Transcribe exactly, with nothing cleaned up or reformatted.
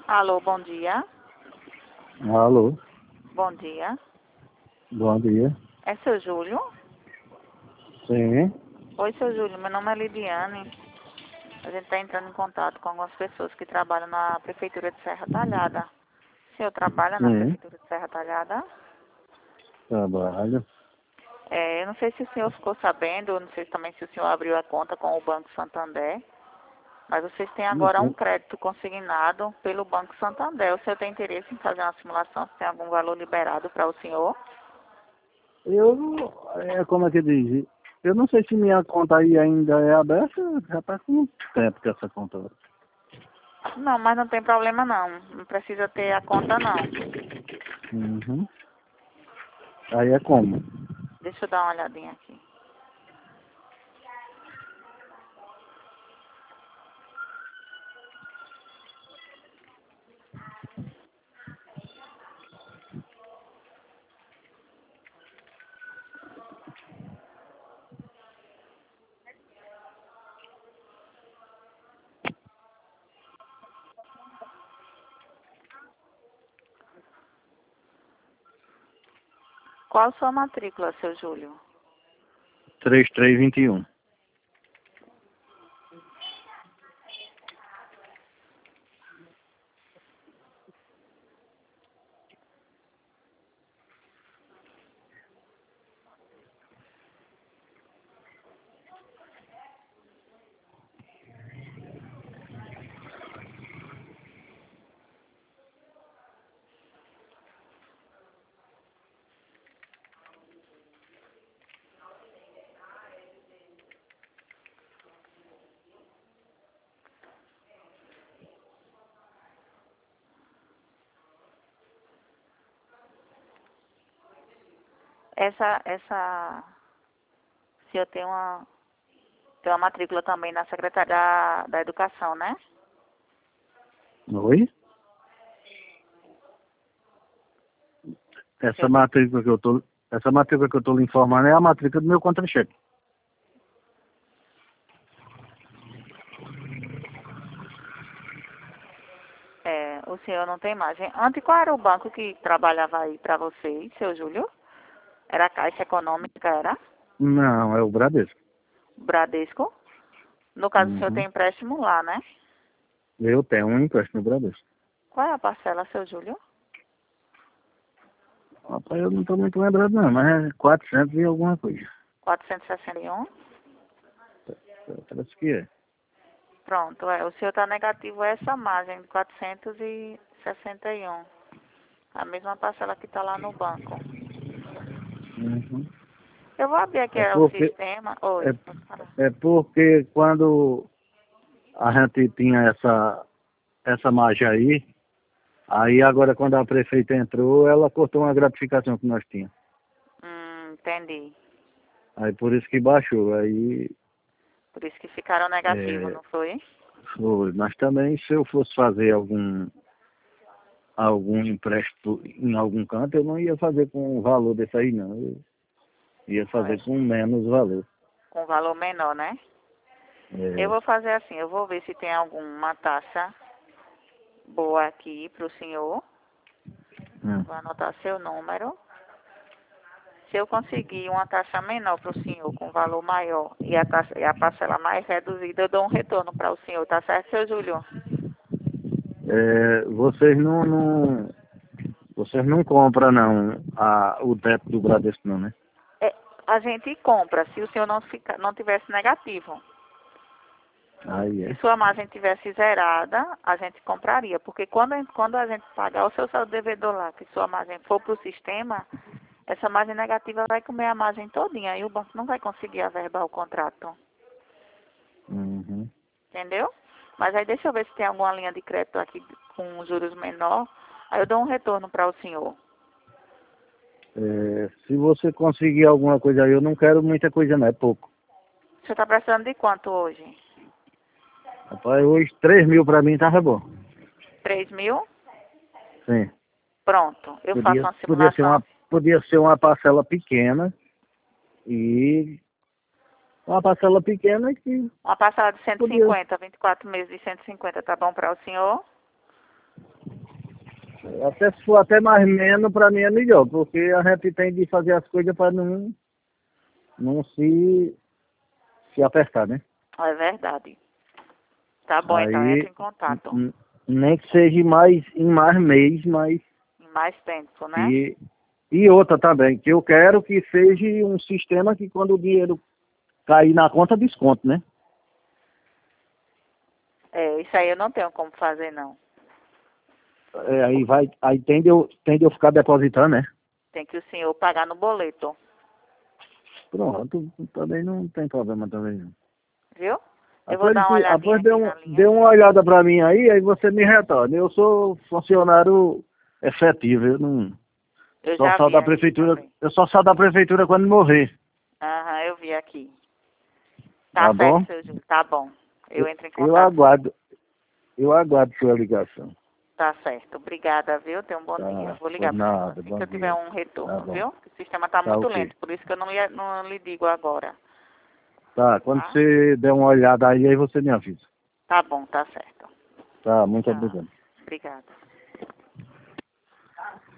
Alô, bom dia. Alô, Bom dia. bom dia. É seu Júlio? Sim, Oi, seu Júlio. Meu nome é Lidiane. A gente está entrando em contato com algumas pessoas que trabalham na Prefeitura de Serra Talhada. O senhor trabalha na sim, Prefeitura de Serra Talhada? trabalho. É, eu não sei se o senhor ficou sabendo, eu não sei também se o senhor abriu a conta com o Banco Santander, mas vocês têm agora um Eu, crédito consignado pelo Banco Santander. O senhor tem interesse em fazer uma simulação, se tem algum valor liberado para o senhor? eu, é como é que diz, eu não sei se minha conta aí ainda é aberta, já tá com muito tempo que essa conta. Não, mas não tem problema não. Não precisa ter a conta não. Uhum. Aí é como? Deixa eu dar uma olhadinha aqui. Qual a sua matrícula, seu Júlio? três três vinte e um. Essa, essa, se eu tenho uma, tenho uma matrícula também na Secretaria da, da Educação, né? Oi? Se Essa eu te- matrícula que eu tô, essa matrícula que eu tô lhe informando é a matrícula do meu contra-cheque. é, o senhor não tem imagem. Antes, qual era o banco que trabalhava aí para vocês, seu Júlio? Era a Caixa Econômica, era? Não, é o Bradesco. Bradesco? No caso, o senhor Uhum. tem empréstimo lá, né? Eu tenho um empréstimo no Bradesco. Qual é a parcela, seu Júlio? Rapaz, eu não tô muito lembrado não, mas é quatrocentos e alguma coisa. quatrocentos e sessenta e um? Parece que é. Pronto, é, o senhor está negativo a essa margem de quatrocentos e sessenta e um. A mesma parcela que está lá no banco. Uhum. Eu vou abrir aqui É é, o porque, sistema. é, Oi, pode falar. é porque quando a gente tinha essa, essa margem aí, aí agora quando a prefeita entrou, ela cortou uma gratificação que nós tínhamos. Hum, entendi. Aí por isso que baixou. Aí Por isso que ficaram negativos, é, não foi? foi. Mas também se eu fosse fazer algum, algum empréstimo em algum canto, eu não ia fazer com o valor desse aí não. Eu ia fazer Ué, com menos valor. com valor menor, né? Eu É, vou fazer assim, eu vou ver se tem alguma taxa boa aqui para o senhor. hum. Vou anotar seu número. Se eu conseguir uma taxa menor para o senhor, com valor maior, e a, taxa, e a parcela mais reduzida, eu dou um retorno para o senhor, tá certo, seu Júlio? É, vocês não, não vocês não compram não a, o débito do Bradesco não, né? É, a gente compra se o senhor não, fica, não tivesse negativo. Aí Se é. sua margem tivesse zerada, a gente compraria. Porque quando, a- quando a gente pagar o seu saldo devedor lá, que sua margem for para o sistema, essa margem negativa vai comer a margem todinha. Aí o banco não vai conseguir averbar o contrato. Uhum. Entendeu? Mas aí deixa eu ver se tem alguma linha de crédito aqui com juros menor. Aí eu dou um retorno para o senhor. É, se você conseguir alguma coisa aí, eu não quero muita coisa não, é pouco. O senhor está precisando de quanto hoje? Rapaz, hoje três mil pra mim tava bom. Três mil? Sim. Pronto. Eu faço Podia, uma podia ser simulação. uma, podia ser uma parcela pequena e uma parcela pequena que Uma parcela de cento e podia. cinquenta, vinte e quatro meses de cento e cinquenta, tá bom para o senhor? Até se for até mais menos, para mim é melhor, porque a gente tem de fazer as coisas para não, não se, se apertar, né? É verdade. Tá bom, então Aí, entra em contato. n- nem que seja mais, em mais mês, mas... Em mais tempo, né? E, e outra também, que eu quero que seja um sistema que quando o dinheiro cair na conta, desconto, né? É, isso aí eu não tenho como fazer, não. É, aí vai, aí tem de, eu, tem de eu ficar depositando, né? Tem que o senhor pagar no boleto. Pronto, também não tem problema também não. Viu? Eu vou Após, dar uma olhadinha após dê, aqui um, na linha. dê uma olhada pra mim aí, aí você me retorna. Eu sou funcionário efetivo, eu não Eu só já saio vi da aqui prefeitura, também. eu só saio da prefeitura quando morrer, Aham, eu vi aqui. Tá tá certo, bom? seu Júlio. Tá bom. Eu Eu, entro em eu contato, sim. aguardo, eu aguardo sua ligação. Tá certo. Obrigada, viu? Tenha um bom dia. Tá, Vou por ligar pro senhor nada, assim que bom eu tiver dia. um Tá retorno, bom, viu? O sistema tá tá muito ok. lento, por isso que eu não lhe, não lhe digo agora. Tá, quando Tá? você der uma olhada aí, aí você me avisa. Tá bom, tá certo. Tá, muito Tá. obrigado. Obrigada.